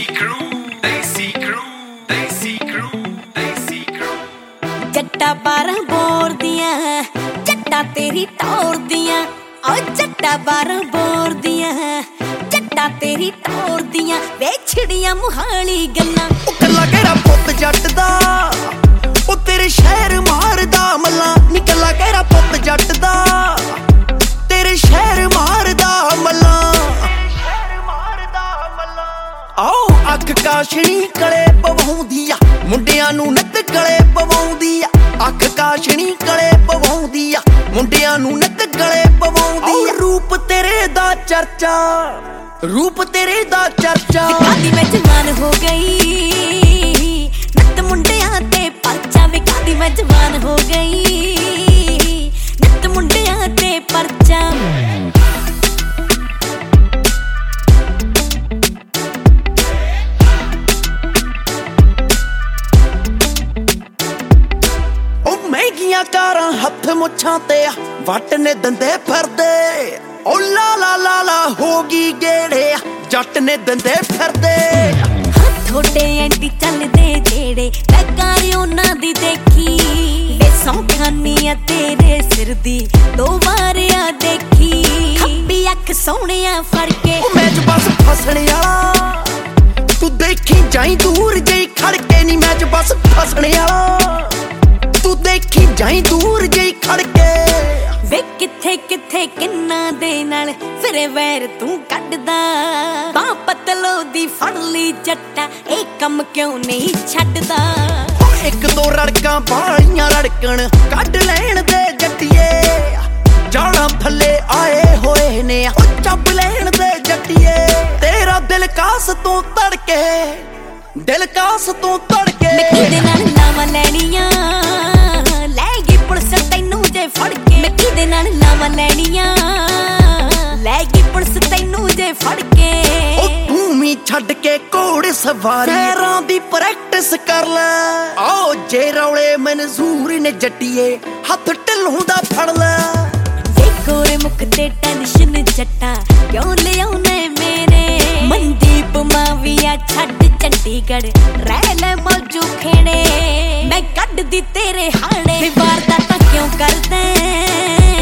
जट्टा 12 बोर दियां जट्टा तेरी टौर दियां ओ जट्टा 12 बोर दियां जट्टा तेरी टौर दियां वे छिड़ियां मुहाली गल्लां कल्ला केड़ा पुत जट दा ओ तेरे शहर मारदा मल्ला नी कल्ला केड़ा पुत जट दा तेरे शहर मारदा मल्ला आओ अख काशनी कले पवाउंदी आ मुंडियां नू नत गले पवाउंदी आ अख काशनी कले पवाउंदी आ मुंडियां नू नत गले पवाउंदी आ रूप तेरे दा चर्चा कादी मैं जवान हो गई नत मुंडियां ते परचा वे कादी मैं जवान हो गई नत मुंडियां ते परचा कारां हथ मुछां ते वट ने दंदे फिरदे ओ ला ला ला ला होगी गेड़े जट ने दंदे फिरदे थोड़े एंटी चलदे जेड़े बेकार उन्हां दी देखी वे सौखानी आ तेरे सिर दी दो वारिया देखी खब्बी अख सोहणिया फड़ के मैं च बस फसणे वाला तू देखी जाई दूर जई खड़ के नी मैं च बस फसणे वाला तू देखी जाई दूर जई खड़ के वे किथे किथे किन्ना दे नाल फिर वैर तू कड्डदा बां पतलो दी फड़ ली जट्टा ए कम क्यों नहीं छड्डदा एक दो रड़कां बालियां रड़कण कड्ड लैण दे जट्टिए जाना थल्ले आए होए ने ओ चब लैण दे जट्टिए तेरा दिल कास तू तड़के दिल कास तू तड़के मैं किदे नाल लावां लैणियां लैगी पुलिस तैनू जे फड़ के मैं किदे नाल लावां लैणियां लैगी पुलिस तैनू जे फड़ के ओ तू मी छड्ड के घोड़ सवारी पैरां दी प्रैक्टिस कर ले आओ जे रौले मंजूर ने जट्टिए हथ ढिलों दा फड़ ले वे गोरे मुख ते टेंशन जट्टा क्यों ले आउने मेरे मनदीप माविया छड्ड चंडीगढ़ रह ले मौजू खेड़े मैं कड्ड दी तेरे हाणे वारदातां क्यों करदे